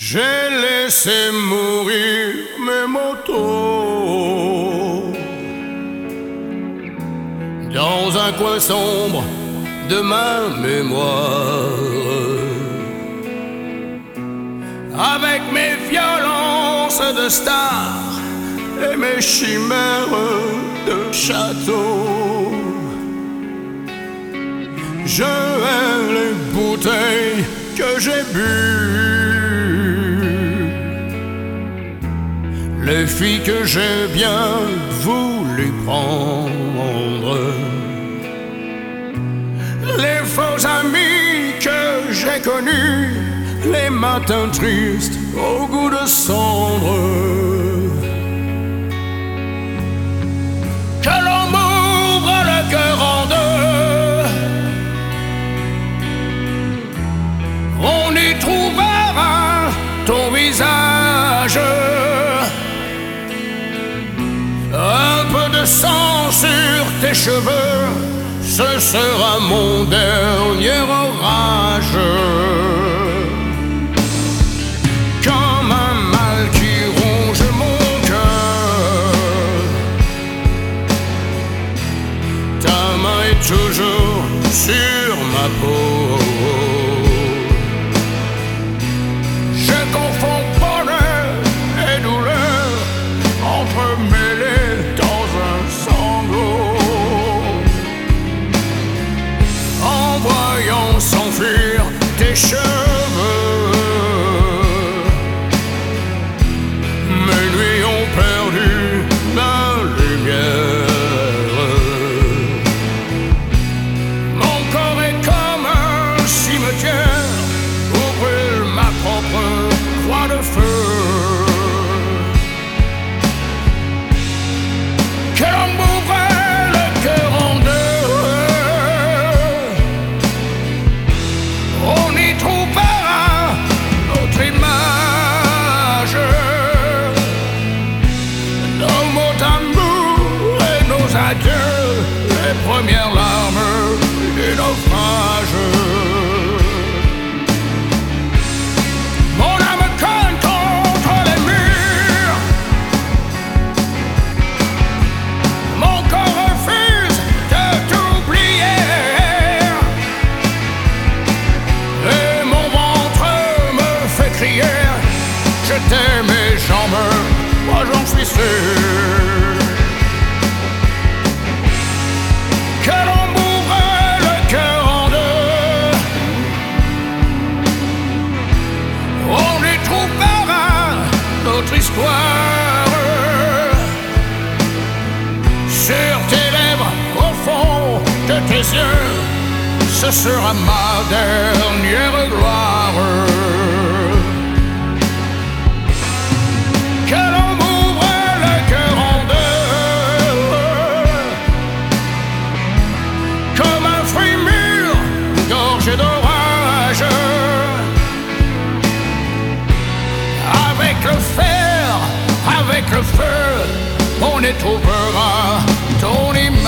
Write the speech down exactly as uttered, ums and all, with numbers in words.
J'ai laissé mourir mes motos dans un coin sombre de ma mémoire, avec mes violences de star et mes chimères de château. Je hais les bouteilles que j'ai bues, les filles que j'ai bien voulu prendre, les faux amis que j'ai connus, les matins tristes au goût de cendre. Que l'on m'ouvre le cœur en deux, on y trouvera ton visage, un peu de sang sur tes cheveux, ce sera mon dernier orage. Comme un mal qui ronge mon cœur, ta main est toujours sur ma peau. Je confonds bonheur et douleur, entremêlés dans un sanglot. En voyant s'enfuir tes cheveux, mes nuits ont perdu la lumière. Mon corps est comme un cimetière où brûle ma propre croix de feu. Que l'on m'ouvrait le cœur en deux, on y trouvera notre image, nos mots d'amour et nos adieux, les premières larmes du naufrage. Mon âme cogne contre les murs, mon corps refuse de t'oublier, et mon ventre me fait crier: je t'aime et j'en meurs, moi j'en suis sûr. Que l'on m'ouvre le cœur en deux, on y trouvera notre histoire, sur tes lèvres, au fond de tes yeux, ce sera ma dernière gloire. Que l'on m'ouvre le cœur en deux, comme un fruit mûr, gorgé d'orage, avec le fer, avec le feu, on y trouvera ton image.